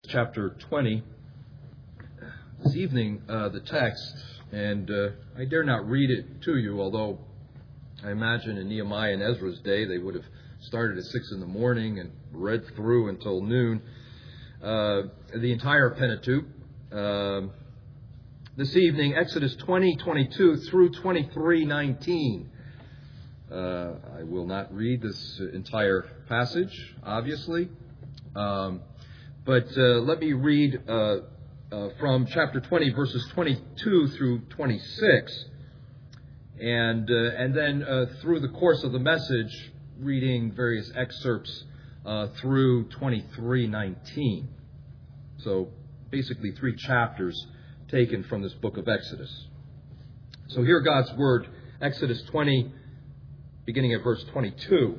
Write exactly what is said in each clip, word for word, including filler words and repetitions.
chapter twenty. This evening, uh, the text, and uh, I dare not read it to you, although I imagine in Nehemiah and Ezra's day they would have started at six in the morning and read through until noon. Uh, the entire Pentateuch. Uh, this evening, Exodus twenty twenty-two through twenty-three nineteen. Uh, I will not read this entire passage, obviously, um, but uh, let me read uh, uh, from chapter twenty, verses twenty-two through twenty-six, and uh, and then uh, through the course of the message, reading various excerpts uh, through twenty-three nineteen. So basically, three chapters taken from this book of Exodus. So hear God's word, Exodus twenty. Beginning at verse twenty-two.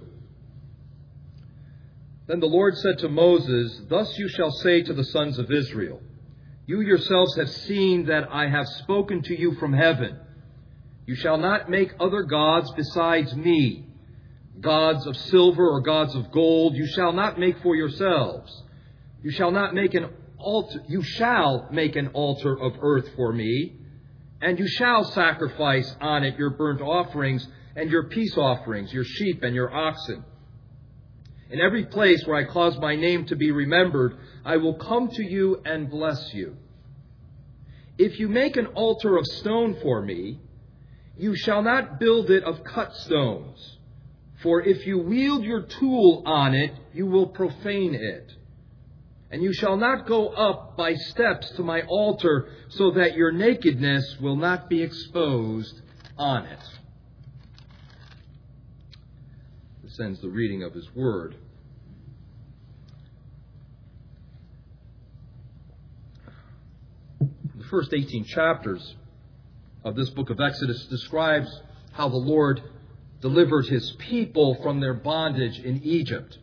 Then the Lord said to Moses, "Thus you shall say to the sons of Israel, you yourselves have seen that I have spoken to you from heaven. You shall not make other gods besides me, gods of silver or gods of gold. You shall not make for yourselves. You shall not make an altar. You shall make an altar of earth for me, and you shall sacrifice on it your burnt offerings and your peace offerings, your sheep and your oxen. In every place where I cause my name to be remembered, I will come to you and bless you. If you make an altar of stone for me, you shall not build it of cut stones. For if you wield your tool on it, you will profane it. And you shall not go up by steps to my altar, so that your nakedness will not be exposed on it." This ends the reading of His Word. The first eighteen chapters of this book of Exodus describes how the Lord delivered His people from their bondage in Egypt.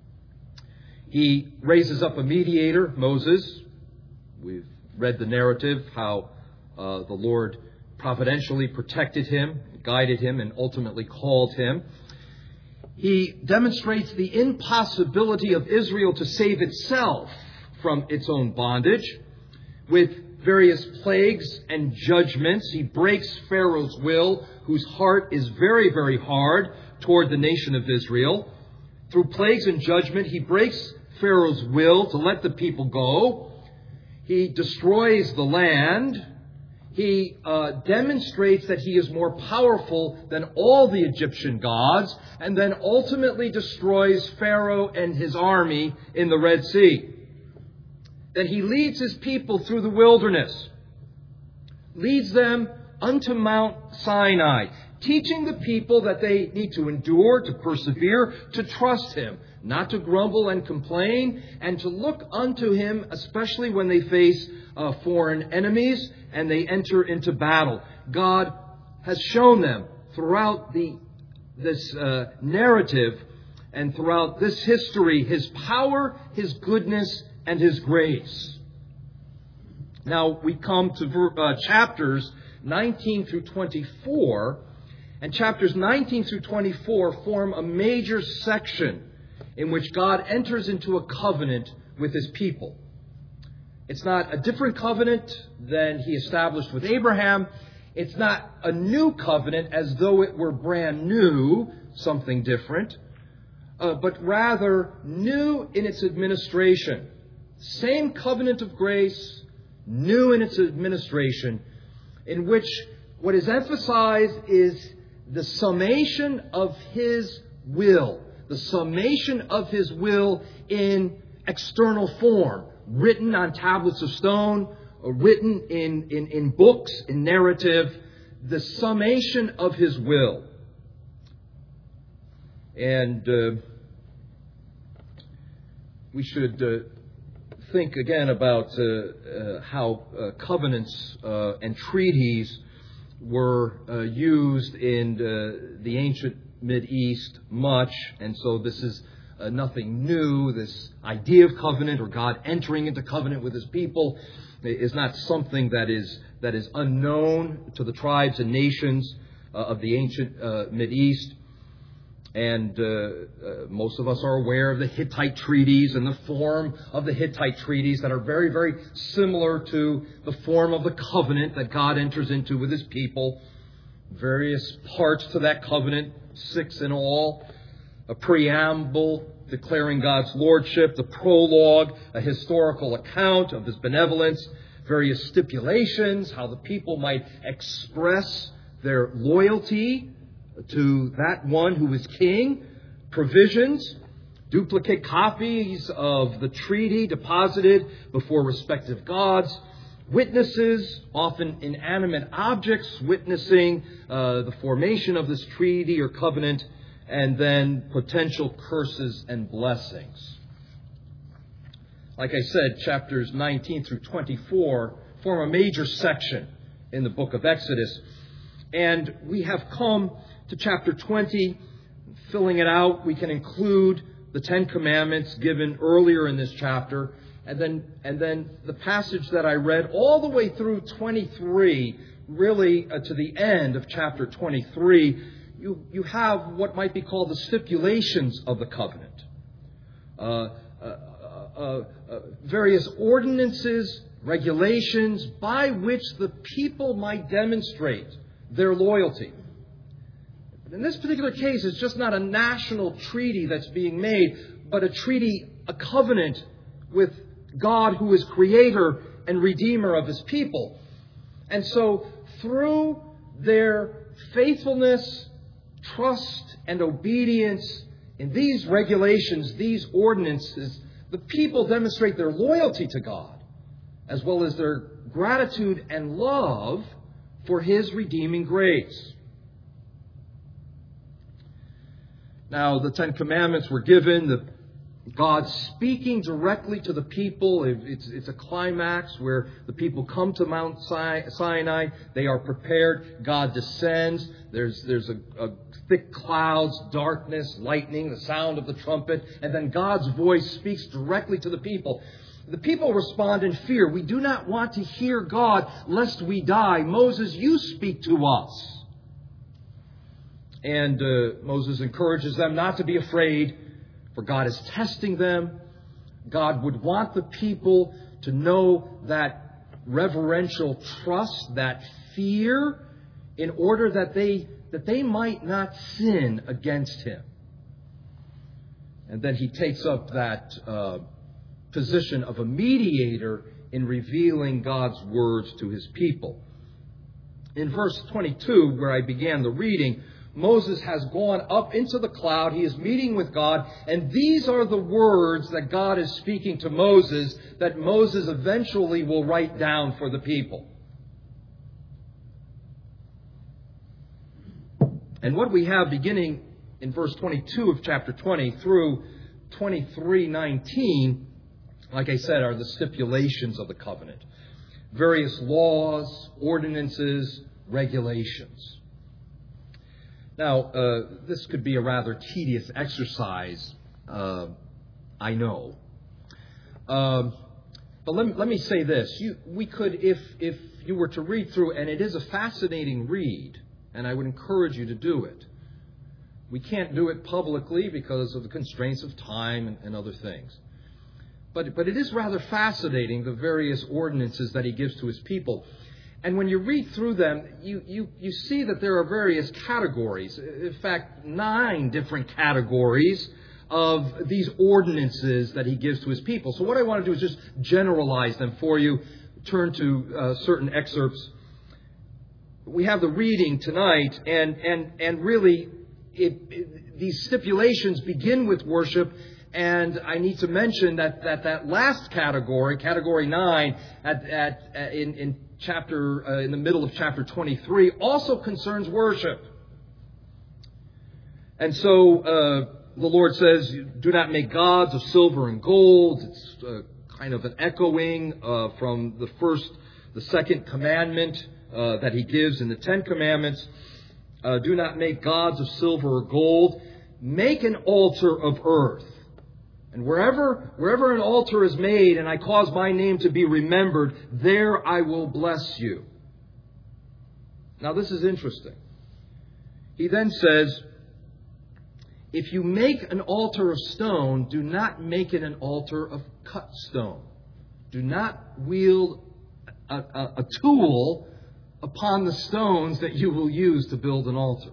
He raises up a mediator, Moses. We've read the narrative, how uh, the Lord providentially protected him, guided him, and ultimately called him. He demonstrates the impossibility of Israel to save itself from its own bondage. With various plagues and judgments, he breaks Pharaoh's will, whose heart is very, very hard toward the nation of Israel. Through plagues and judgment, he breaks Pharaoh's will to let the people go. He destroys the land. He uh, demonstrates that he is more powerful than all the Egyptian gods, and then ultimately destroys Pharaoh and his army in the Red Sea. Then he leads his people through the wilderness, leads them unto Mount Sinai, teaching the people that they need to endure, to persevere, to trust him, not to grumble and complain, and to look unto him, especially when they face uh, foreign enemies and they enter into battle. God has shown them throughout the this uh, narrative and throughout this history His power, His goodness, and His grace. Now we come to uh, chapters nineteen through twenty-four, and chapters nineteen through twenty-four form a major section in which God enters into a covenant with His people. It's not a different covenant than He established with Abraham. It's not a new covenant as though it were brand new, something different, uh, but rather new in its administration. Same covenant of grace, new in its administration, in which what is emphasized is the summation of His will. The summation of His will in external form, written on tablets of stone, or written in, in, in books, in narrative, the summation of His will. And uh, we should uh, think again about uh, uh, how uh, covenants uh, and treaties were uh, used in uh, the ancient Mideast much, and so this is uh, nothing new. This idea of covenant, or God entering into covenant with His people, is not something that is that is unknown to the tribes and nations uh, of the ancient uh, Mideast. And uh, uh, most of us are aware of the Hittite treaties and the form of the Hittite treaties that are very, very similar to the form of the covenant that God enters into with His people. Various parts to that covenant, six in all. A preamble declaring God's lordship, the prologue, a historical account of His benevolence, various stipulations, how the people might express their loyalty to that one who is king, provisions, duplicate copies of the treaty deposited before respective gods, witnesses, often inanimate objects, witnessing uh, the formation of this treaty or covenant, and then potential curses and blessings. Like I said, chapters nineteen through twenty-four form a major section in the book of Exodus. And we have come to chapter twenty. Filling it out, we can include the Ten Commandments given earlier in this chapter. And then, and then the passage that I read all the way through twenty-three, really uh, to the end of chapter twenty-three, you, you have what might be called the stipulations of the covenant. Uh, uh, uh, uh, uh, various ordinances, regulations by which the people might demonstrate their loyalty. In this particular case, it's just not a national treaty that's being made, but a treaty, a covenant with God, who is creator and redeemer of His people. And so through their faithfulness, trust, and obedience in these regulations, these ordinances, the people demonstrate their loyalty to God, as well as their gratitude and love for His redeeming grace. Now, the Ten Commandments were given, the God speaking directly to the people. It's, it's a climax where the people come to Mount Sinai. They are prepared. God descends. There's, there's a, a thick clouds, darkness, lightning, the sound of the trumpet. And then God's voice speaks directly to the people. The people respond in fear. We do not want to hear God lest we die. Moses, you speak to us. And uh, Moses encourages them not to be afraid, for God is testing them. God would want the people to know that reverential trust, that fear, in order that they that they might not sin against Him. And then He takes up that uh, position of a mediator in revealing God's words to His people. In verse twenty-two, where I began the reading, Moses has gone up into the cloud. He is meeting with God. And these are the words that God is speaking to Moses that Moses eventually will write down for the people. And what we have beginning in verse twenty-two of chapter twenty through twenty-three nineteen, like I said, are the stipulations of the covenant. Various laws, ordinances, regulations. Now, uh, this could be a rather tedious exercise, uh, I know. Um, but let me, let me say this. You, we could, if, if you were to read through, and it is a fascinating read, and I would encourage you to do it. We can't do it publicly because of the constraints of time and, and other things. But, but it is rather fascinating, the various ordinances that He gives to His people. And when you read through them, you, you, you see that there are various categories. In fact, nine different categories of these ordinances that He gives to His people. So what I want to do is just generalize them for you, turn to uh, certain excerpts. We have the reading tonight, and, and, and really it, it, these stipulations begin with worship. And I need to mention that that, that last category, category nine, at, at, at in, in chapter uh, in the middle of chapter twenty-three, also concerns worship. And so uh, the Lord says, "Do not make gods of silver and gold." It's uh, kind of an echoing uh, from the first, the second commandment uh, that He gives in the Ten Commandments. Uh, Do not make gods of silver or gold. Make an altar of earth. And wherever, wherever an altar is made and I cause my name to be remembered, there I will bless you. Now this is interesting. He then says, if you make an altar of stone, do not make it an altar of cut stone. Do not wield a, a, a tool upon the stones that you will use to build an altar.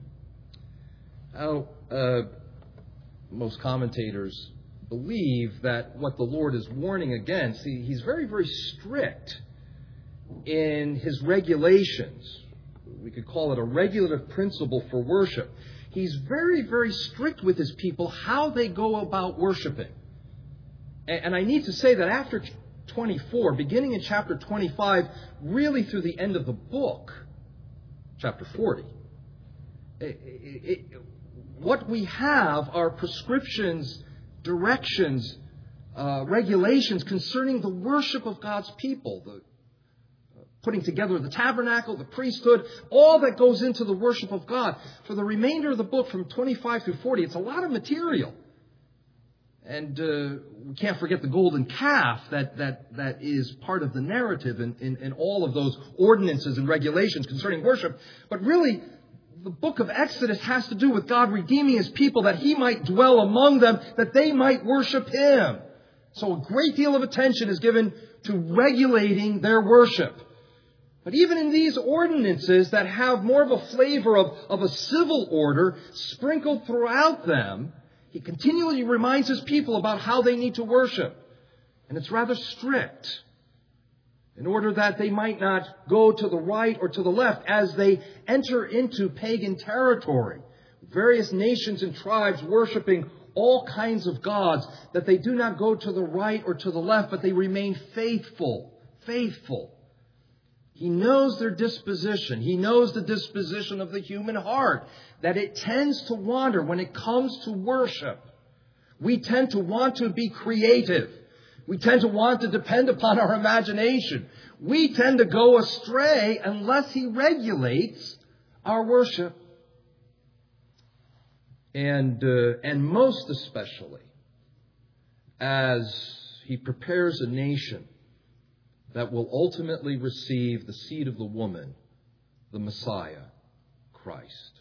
Now, uh, most commentators believe that what the Lord is warning against, he, he's very, very strict in his regulations. We could call it a regulative principle for worship. He's very, very strict with his people, how they go about worshiping. And, and I need to say that after twenty-four, beginning in chapter twenty-five, really through the end of the book, chapter forty, it, it, it, what we have are prescriptions, directions, uh, regulations concerning the worship of God's people, the uh, putting together the tabernacle, the priesthood, all that goes into the worship of God. For the remainder of the book, from twenty-five through forty, it's a lot of material. And uh, we can't forget the golden calf that, that, that is part of the narrative in, in, in all of those ordinances and regulations concerning worship. But really, the book of Exodus has to do with God redeeming His people that He might dwell among them, that they might worship Him. So a great deal of attention is given to regulating their worship. But even in these ordinances that have more of a flavor of, of a civil order sprinkled throughout them, He continually reminds His people about how they need to worship. And it's rather strict, in order that they might not go to the right or to the left as they enter into pagan territory. Various nations and tribes worshiping all kinds of gods, that they do not go to the right or to the left, but they remain faithful, faithful. He knows their disposition. He knows the disposition of the human heart, that it tends to wander when it comes to worship. We tend to want to be creative. We tend to want to depend upon our imagination. We tend to go astray unless He regulates our worship. And, uh, and most especially, as He prepares a nation that will ultimately receive the seed of the woman, the Messiah, Christ.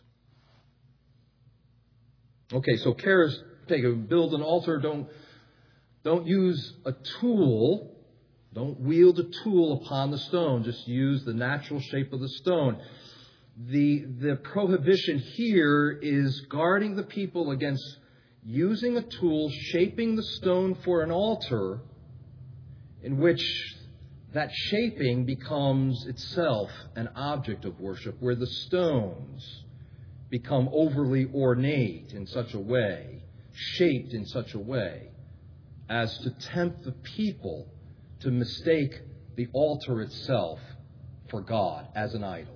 Okay, so care is taken. Build an altar. Don't, don't use a tool. Don't wield a tool upon the stone. Just use the natural shape of the stone. The, the prohibition here is guarding the people against using a tool, shaping the stone for an altar, in which that shaping becomes itself an object of worship, where the stones become overly ornate in such a way, shaped in such a way, as to tempt the people to mistake the altar itself for God as an idol.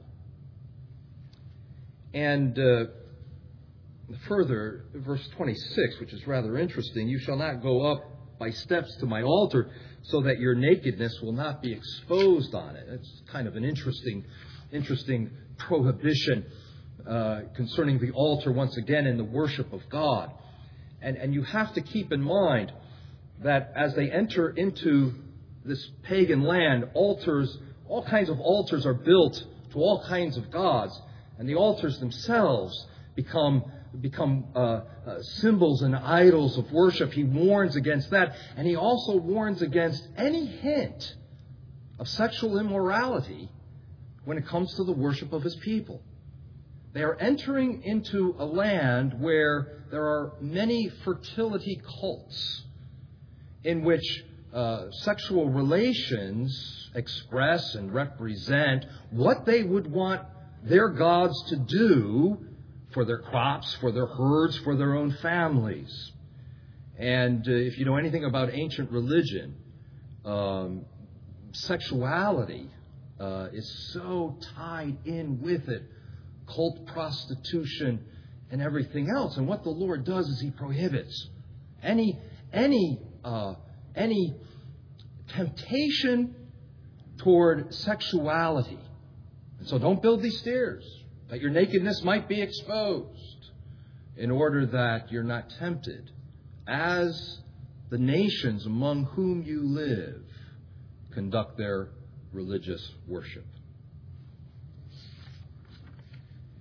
And uh, further, verse twenty-six, which is rather interesting, you shall not go up by steps to my altar, so that your nakedness will not be exposed on it. It's kind of an interesting, interesting prohibition uh, concerning the altar once again in the worship of God. And, and you have to keep in mind that as they enter into this pagan land, altars, all kinds of altars are built to all kinds of gods, and the altars themselves become become uh, uh, symbols and idols of worship. He warns against that, and he also warns against any hint of sexual immorality when it comes to the worship of His people. They are entering into a land where there are many fertility cults in which uh, sexual relations express and represent what they would want their gods to do for their crops, for their herds, for their own families. And uh, if you know anything about ancient religion, um, sexuality uh, is so tied in with it, cult prostitution and everything else. And what the Lord does is He prohibits any any uh, any temptation toward sexuality. And so don't build these stairs, that your nakedness might be exposed, in order that you're not tempted, as the nations among whom you live conduct their religious worship.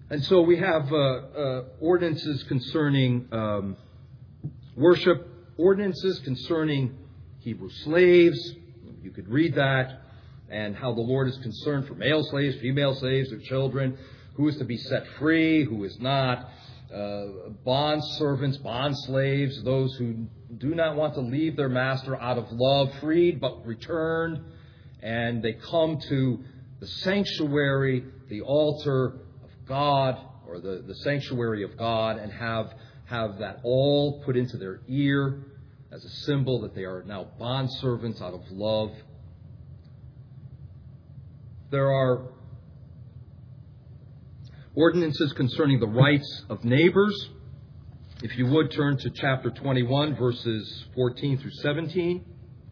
And so we have uh, uh, ordinances concerning um, worship, ordinances concerning Hebrew slaves. You could read that, and how the Lord is concerned for male slaves, female slaves, their children, who is to be set free, who is not, uh, bond servants, bond slaves, those who do not want to leave their master out of love, freed but returned, and they come to the sanctuary, the altar of God, or the, the sanctuary of God, and have, have that all put into their ear as a symbol that they are now bondservants out of love. There are ordinances concerning the rights of neighbors. If you would turn to chapter twenty-one, verses fourteen through seventeen.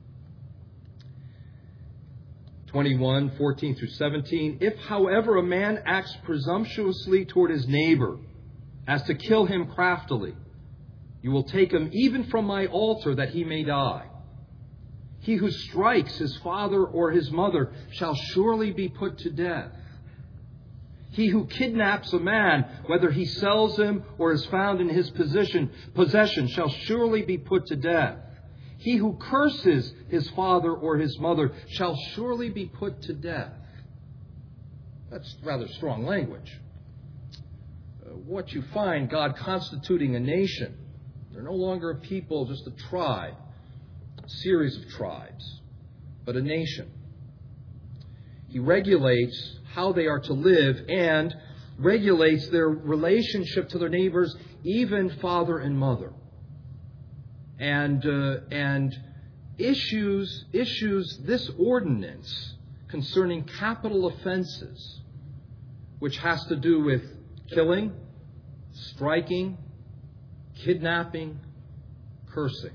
twenty-one, fourteen through seventeen. If, however, a man acts presumptuously toward his neighbor, as to kill him craftily, you will take him even from my altar that he may die. He who strikes his father or his mother shall surely be put to death. He who kidnaps a man, whether he sells him or is found in his possession, possession shall surely be put to death. He who curses his father or his mother shall surely be put to death. That's rather strong language. Uh, what you find, God constituting a nation. They're no longer a people, just a tribe, a series of tribes, but a nation. He regulates how they are to live and regulates their relationship to their neighbors, even father and mother. And uh, and issues issues this ordinance concerning capital offenses, which has to do with killing, striking, kidnapping, cursing.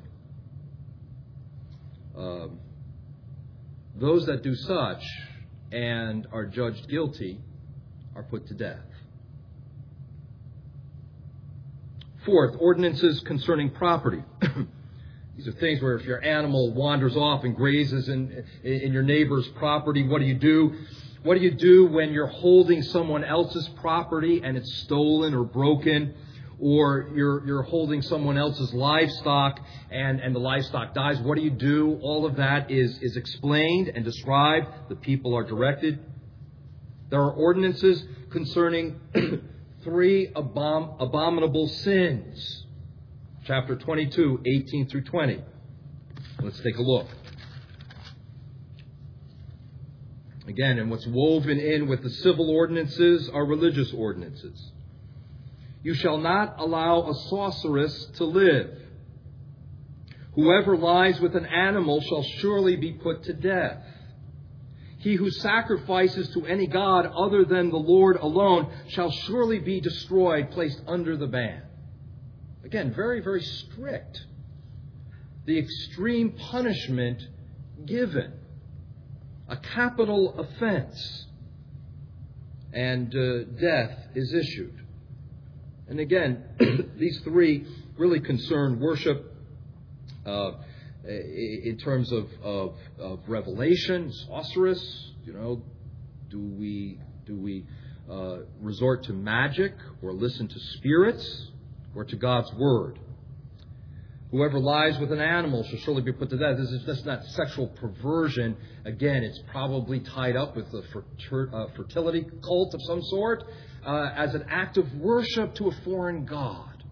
Um, those that do such and are judged guilty are put to death. Fourth, ordinances concerning property. These are things where if your animal wanders off and grazes in, in your neighbor's property, what do you do? What do you do when you're holding someone else's property and it's stolen or broken? Or you're you're holding someone else's livestock and, and the livestock dies? What do you do? All of that is, is explained and described. The people are directed. There are ordinances concerning three abom- abominable sins. Chapter twenty-two, eighteen through twenty. Let's take a look. Again, and what's woven in with the civil ordinances are religious ordinances. You shall not allow a sorceress to live. Whoever lies with an animal shall surely be put to death. He who sacrifices to any god other than the Lord alone shall surely be destroyed, placed under the ban. Again, very, very strict. The extreme punishment given. A capital offense. And uh, death is issued. And again, these three really concern worship uh, in terms of, of, of revelation, sorceress. You know, do we do we uh, resort to magic or listen to spirits or to God's word? Whoever lies with an animal shall surely be put to death. This is just not sexual perversion. Again, it's probably tied up with a fertir- uh, fertility cult of some sort. Uh, as an act of worship to a foreign god.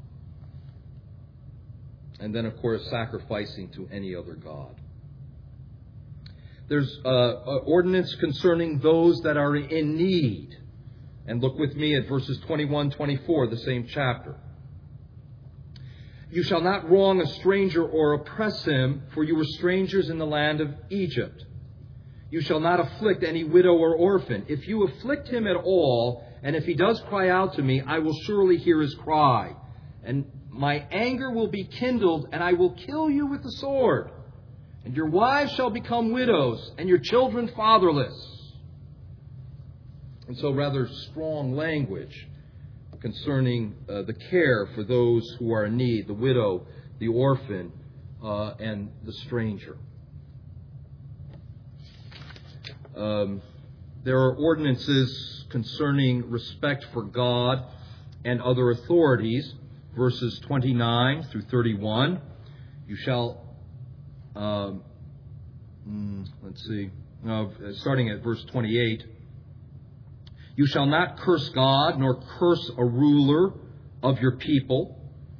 And then, of course, sacrificing to any other god. There's uh, an ordinance concerning those that are in need. And look with me at verses twenty-one, twenty-four, the same chapter. You shall not wrong a stranger or oppress him, for you were strangers in the land of Egypt. You shall not afflict any widow or orphan. If you afflict him at all, and if he does cry out to me, I will surely hear his cry. And my anger will be kindled, and I will kill you with the sword. And your wives shall become widows, and your children fatherless. And so rather strong language concerning uh, the care for those who are in need, the widow, the orphan, uh, and the stranger. Um, there are ordinances concerning respect for God and other authorities, verses twenty-nine through thirty-one. You shall, uh, mm, let's see, uh, starting at verse twenty-eight. You shall not curse God, nor curse a ruler of your people.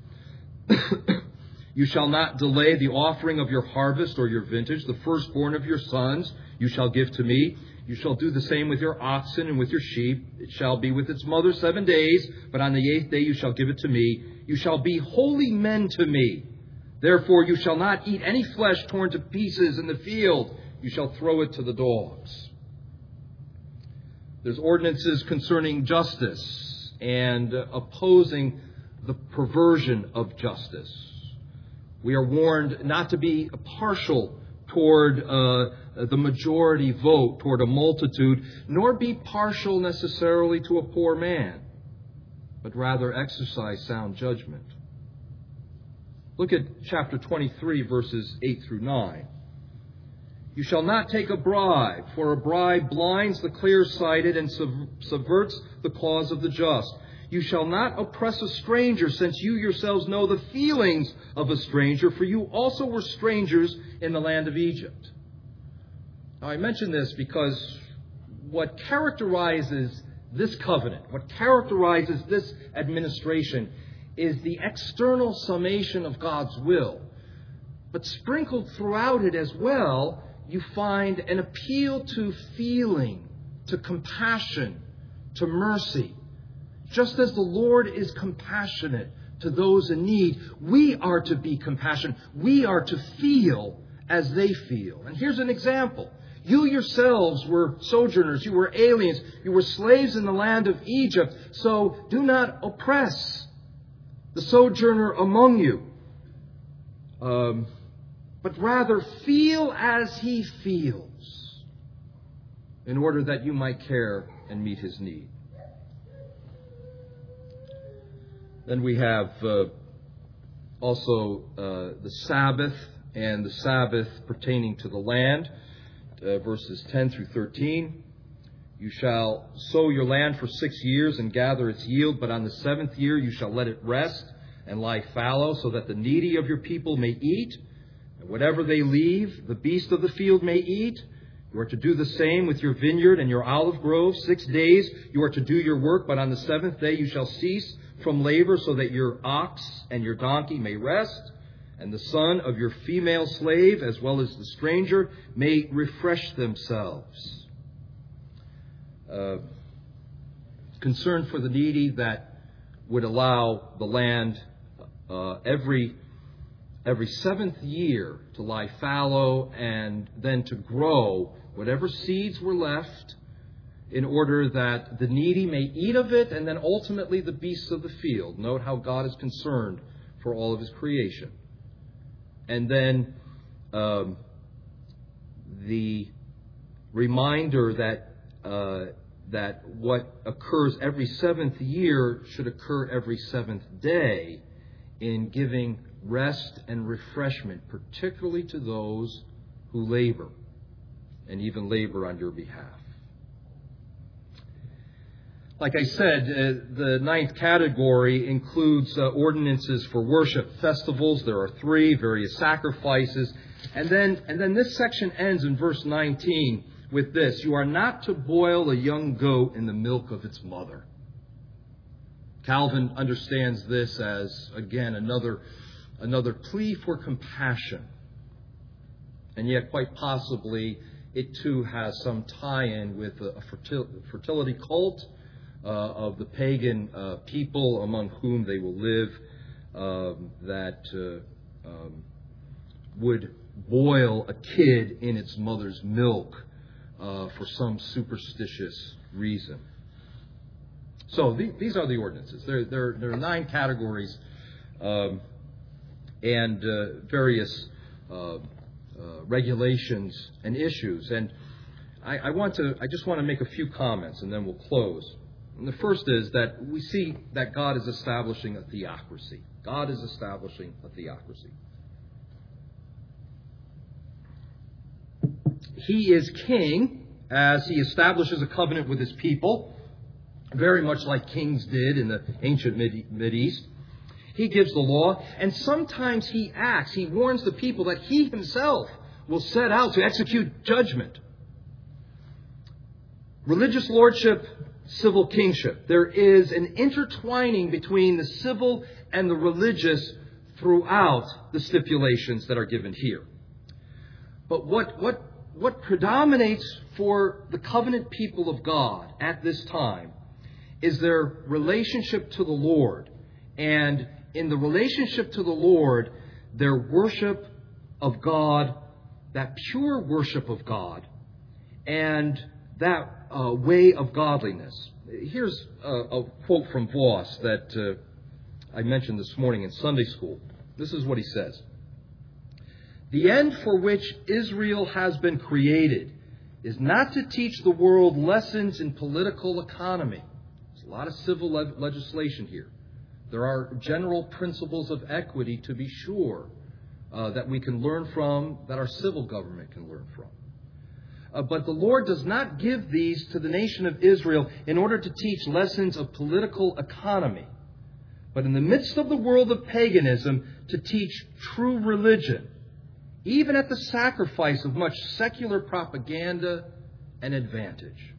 You shall not delay the offering of your harvest or your vintage. The firstborn of your sons you shall give to me. You shall do the same with your oxen and with your sheep. It shall be with its mother seven days, but on the eighth day you shall give it to me. You shall be holy men to me. Therefore you shall not eat any flesh torn to pieces in the field. You shall throw it to the dogs. There's ordinances concerning justice and opposing the perversion of justice. We are warned not to be partial toward uh, the majority vote, toward a multitude, nor be partial necessarily to a poor man, but rather exercise sound judgment. Look at chapter twenty-three, verses eight through nine. You shall not take a bribe, for a bribe blinds the clear-sighted and sub- subverts the cause of the just. You shall not oppress a stranger, since you yourselves know the feelings of a stranger, for you also were strangers in the land of Egypt. Now, I mention this because what characterizes this covenant, what characterizes this administration, is the external summation of God's will. But sprinkled throughout it as well, you find an appeal to feeling, to compassion, to mercy. Just as the Lord is compassionate to those in need, we are to be compassionate. We are to feel as they feel. And here's an example. You yourselves were sojourners. You were aliens. You were slaves in the land of Egypt. So do not oppress the sojourner among you, um, but rather feel as he feels, in order that you might care and meet his need. Then we have uh, also uh, the Sabbath and the Sabbath pertaining to the land, uh, verses ten through thirteen. You shall sow your land for six years and gather its yield, but on the seventh year you shall let it rest and lie fallow, so that the needy of your people may eat, and whatever they leave, the beast of the field may eat. You are to do the same with your vineyard and your olive grove. Six days you are to do your work, but on the seventh day you shall cease from labor, so that your ox and your donkey may rest, and the son of your female slave, as well as the stranger, may refresh themselves. Uh, concern for the needy that would allow the land uh, every every seventh year to lie fallow and then to grow whatever seeds were left, in order that the needy may eat of it, and then ultimately the beasts of the field. Note how God is concerned for all of his creation. And then um, the reminder that uh, that what occurs every seventh year should occur every seventh day, in giving rest and refreshment, particularly to those who labor, and even labor on your behalf. Like I said, uh, the ninth category includes uh, ordinances for worship, festivals. There are three, various sacrifices. And then, and then this section ends in verse nineteen with this: you are not to boil a young goat in the milk of its mother. Calvin understands this as, again, another, another plea for compassion. And yet, quite possibly, it too has some tie-in with a fertil- fertility cult, Uh, of the pagan uh, people among whom they will live, um, that uh, um, would boil a kid in its mother's milk uh, for some superstitious reason. So the, these are the ordinances. There, there, there are nine categories um, and uh, various uh, uh, regulations and issues. And I, I want to. I just want to make a few comments, and then we'll close. And the first is that we see that God is establishing a theocracy. God is establishing a theocracy. He is king as he establishes a covenant with his people. very much like kings did in the ancient Mid East. He gives the law, and sometimes he acts, he warns the people that he himself will set out to execute judgment. Religious lordship, civil kingship. There is an intertwining between the civil and the religious throughout the stipulations that are given here. But what, what, what predominates for the covenant people of God at this time is their relationship to the Lord. And in the relationship to the Lord, their worship of God, that pure worship of God, and that uh, way of godliness. Here's a, a quote from Voss that uh, I mentioned this morning in Sunday school. This is what he says. The end for which Israel has been created is not to teach the world lessons in political economy. There's a lot of civil le- legislation here. There are general principles of equity, to be sure, uh, that we can learn from, that our civil government can learn from. Uh, but the Lord does not give these to the nation of Israel in order to teach lessons of political economy, but in the midst of the world of paganism, to teach true religion, even at the sacrifice of much secular propaganda and advantage.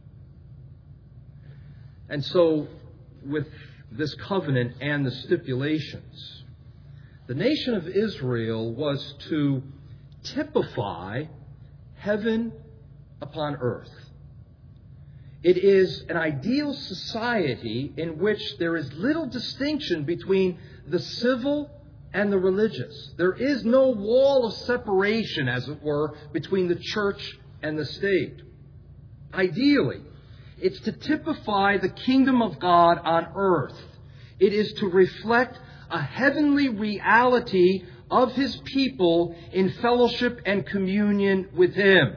And so, with this covenant and the stipulations, the nation of Israel was to typify heaven upon earth. It is an ideal society in which there is little distinction between the civil and the religious. There is no wall of separation, as it were, between the church and the state. Ideally, it's to typify the kingdom of God on earth. It is to reflect a heavenly reality of His people in fellowship and communion with Him.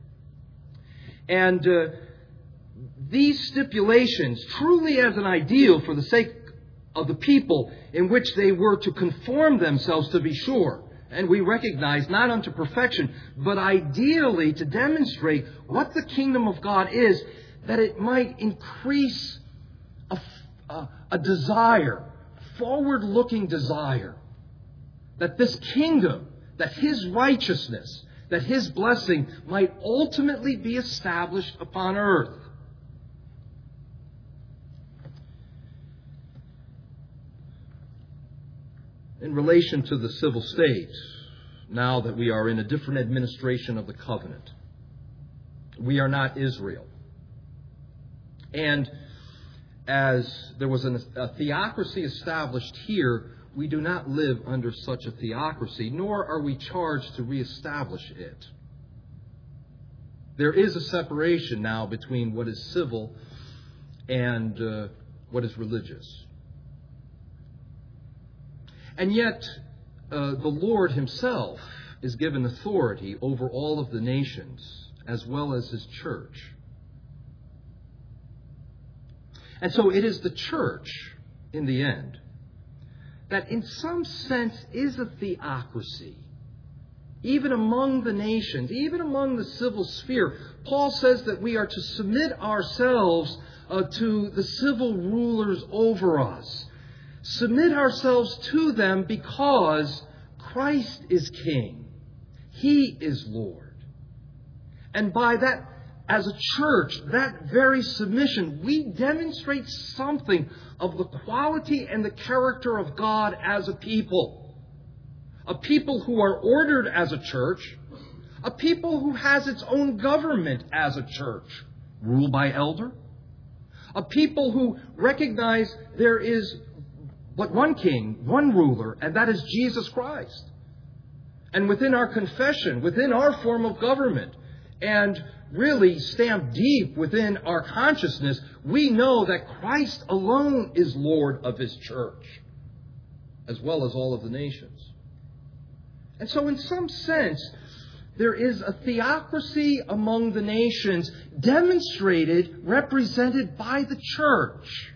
And uh, these stipulations, truly as an ideal for the sake of the people in which they were to conform themselves, to be sure, and we recognize not unto perfection, but ideally to demonstrate what the kingdom of God is, that it might increase a, a, a desire, forward-looking desire, that this kingdom, that His righteousness, that His blessing might ultimately be established upon earth. In relation to the civil state, now that we are in a different administration of the covenant, we are not Israel. And as there was an, a theocracy established here, we do not live under such a theocracy, nor are we charged to reestablish it. There is a separation now between what is civil and uh, what is religious. And yet, uh, the Lord Himself is given authority over all of the nations, as well as His church. And so it is the church, in the end, that in some sense is a theocracy. Even among the nations, even among the civil sphere, Paul says that we are to submit ourselves uh, to the civil rulers over us. Submit ourselves to them because Christ is King. He is Lord. And by that, as a church, that very submission, we demonstrate something of the quality and the character of God as a people. A people who are ordered as a church. A people who has its own government as a church, ruled by elder. A people who recognize there is but one king, one ruler, and that is Jesus Christ. And within our confession, within our form of government, and really stamped deep within our consciousness, we know that Christ alone is Lord of His church, as well as all of the nations. And so in some sense, there is a theocracy among the nations demonstrated, represented by the church.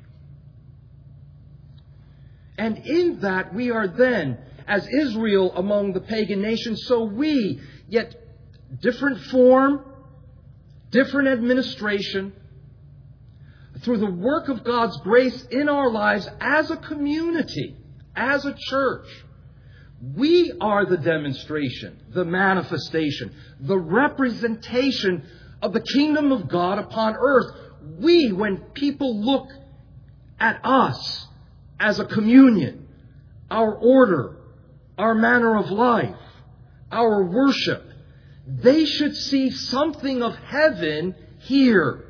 And in that we are then, as Israel among the pagan nations, so we, yet different form, different administration, through the work of God's grace in our lives as a community, as a church, we are the demonstration, the manifestation, the representation of the kingdom of God upon earth. We, when people look at us as a communion, our order, our manner of life, our worship, they should see something of heaven here.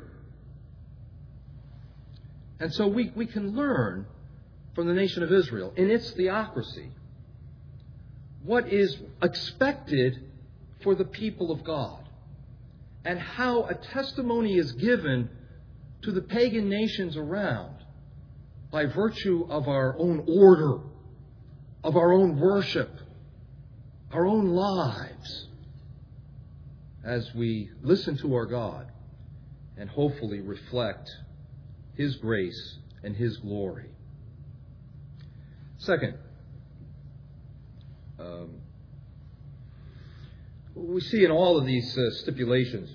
And so we, we can learn from the nation of Israel in its theocracy what is expected for the people of God, and how a testimony is given to the pagan nations around by virtue of our own order, of our own worship, our own lives, as we listen to our God and hopefully reflect His grace and His glory. Second, um, we see in all of these uh, stipulations,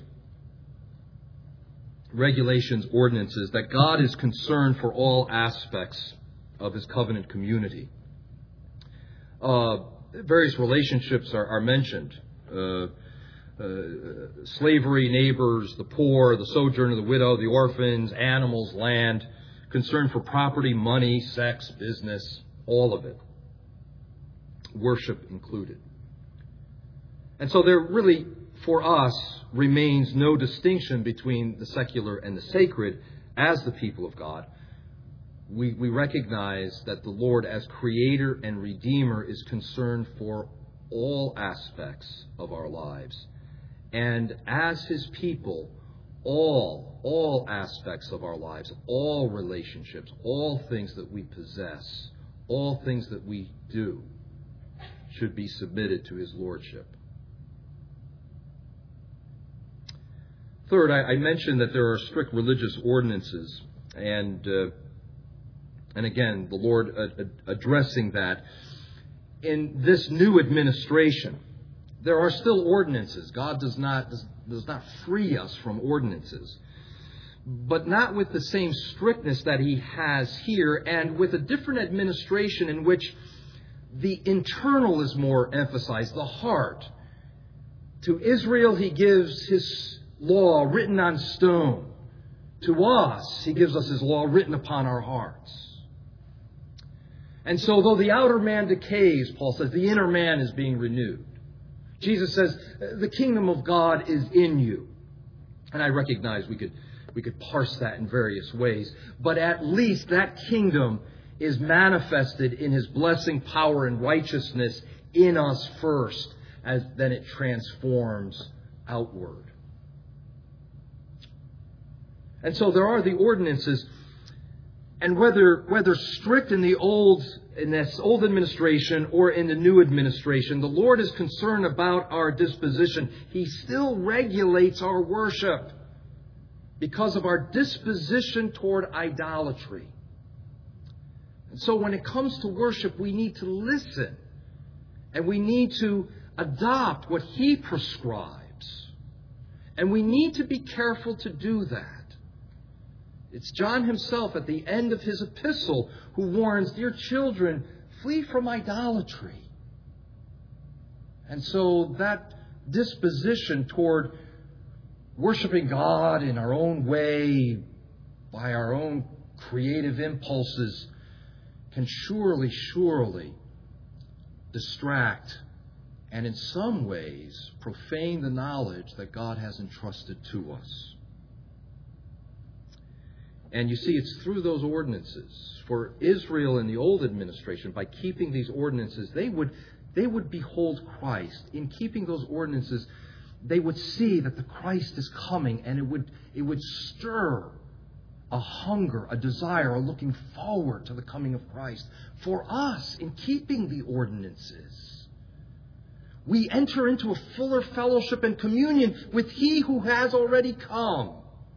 regulations, ordinances, that God is concerned for all aspects of His covenant community. Uh, various relationships are, are mentioned. Uh, uh, slavery, neighbors, the poor, the sojourner, the widow, the orphans, animals, land, concern for property, money, sex, business, all of it. Worship included. And so there really, for us, remains no distinction between the secular and the sacred as the people of God. We, we recognize that the Lord, as Creator and Redeemer, is concerned for all aspects of our lives. And as His people, all, all aspects of our lives, all relationships, all things that we possess, all things that we do, should be submitted to His Lordship. Third, I, I mentioned that there are strict religious ordinances, and uh, and again, the Lord uh, addressing that. In this new administration, there are still ordinances. God does not does, does not free us from ordinances, but not with the same strictness that He has here, and with a different administration in which the internal is more emphasized, the heart. To Israel, He gives His law written on stone. To us, He gives us His law written upon our hearts. And so though the outer man decays, Paul says, the inner man is being renewed. Jesus says, the kingdom of God is in you. And I recognize we could, we could parse that in various ways, but at least that kingdom is manifested in His blessing, power, and righteousness in us first, as then it transforms outward. And so there are the ordinances, and whether whether strict in the old in this old administration or in the new administration, the Lord is concerned about our disposition. He still regulates our worship because of our disposition toward idolatry. And so when it comes to worship, we need to listen, and we need to adopt what He prescribes. And we need to be careful to do that. It's John himself at the end of his epistle who warns, dear children, flee from idolatry. And so that disposition toward worshiping God in our own way, by our own creative impulses, can surely, surely distract and in some ways profane the knowledge that God has entrusted to us. And you see, it's through those ordinances. For Israel in the old administration, by keeping these ordinances, they would, they would behold Christ. In keeping those ordinances, they would see that the Christ is coming, and it would, it would stir a hunger, a desire, a looking forward to the coming of Christ. For us, in keeping the ordinances, we enter into a fuller fellowship and communion with He who has already come.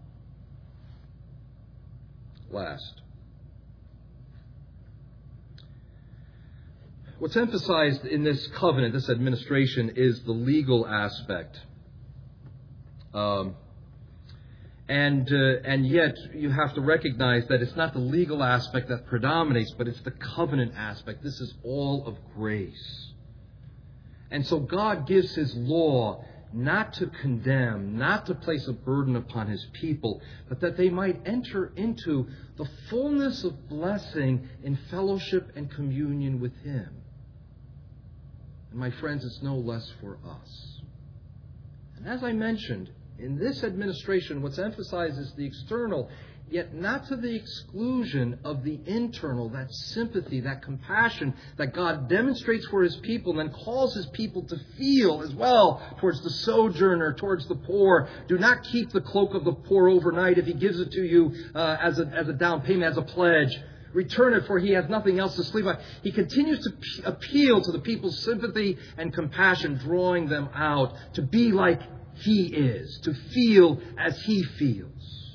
Last, what's emphasized in this covenant, this administration, is the legal aspect. Um, And uh, and yet you have to recognize that it's not the legal aspect that predominates, but it's the covenant aspect. This is all of grace. And so God gives His law not to condemn, not to place a burden upon His people, but that they might enter into the fullness of blessing in fellowship and communion with Him. And my friends, it's no less for us. And as I mentioned, in this administration, what's emphasized is the external, yet not to the exclusion of the internal, that sympathy, that compassion that God demonstrates for His people and then calls His people to feel as well towards the sojourner, towards the poor. Do not keep the cloak of the poor overnight if he gives it to you uh, as a, as a down payment, as a pledge. Return it, for he has nothing else to sleep on. He continues to p- appeal to the people's sympathy and compassion, drawing them out to be like He is, to feel as He feels.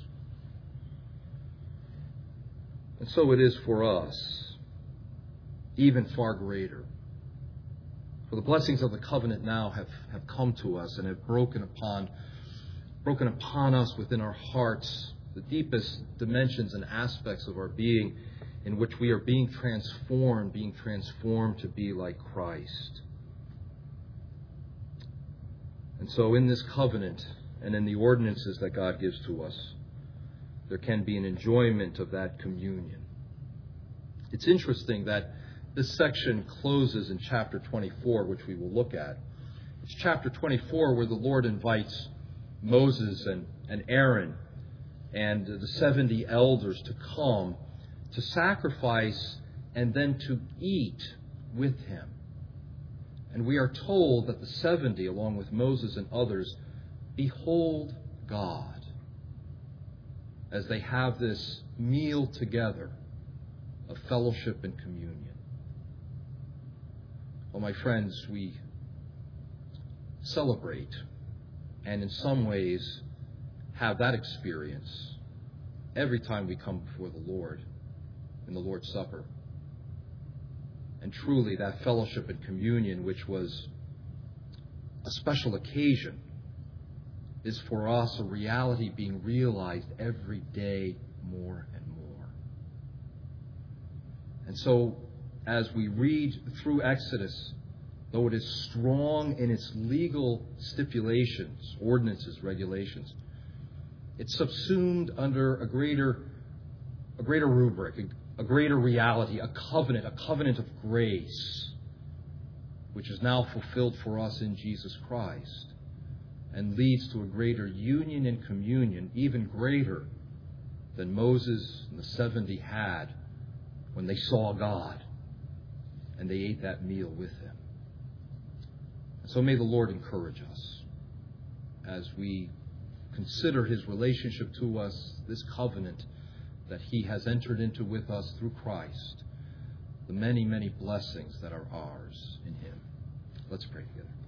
And so it is for us, even far greater. For the blessings of the covenant now have, have come to us and have broken upon, broken upon us within our hearts, the deepest dimensions and aspects of our being, in which we are being transformed, being transformed to be like Christ. And so in this covenant and in the ordinances that God gives to us, there can be an enjoyment of that communion. It's interesting that this section closes in chapter twenty-four, which we will look at. It's chapter twenty-four where the Lord invites Moses and, and Aaron and the seventy elders to come to sacrifice and then to eat with Him. And we are told that the seventy, along with Moses and others, behold God as they have this meal together of fellowship and communion. Well, my friends, we celebrate and in some ways have that experience every time we come before the Lord in the Lord's Supper. And truly, that fellowship and communion, which was a special occasion, is for us a reality being realized every day more and more. And so, as we read through Exodus, though it is strong in its legal stipulations, ordinances, regulations, it's subsumed under a greater, a greater rubric, a, a greater reality, a covenant, a covenant of grace, which is now fulfilled for us in Jesus Christ, and leads to a greater union and communion, even greater than Moses and the seventy had when they saw God and they ate that meal with Him. So may the Lord encourage us as we consider His relationship to us, this covenant that He has entered into with us through Christ, the many, many blessings that are ours in Him. Let's pray together.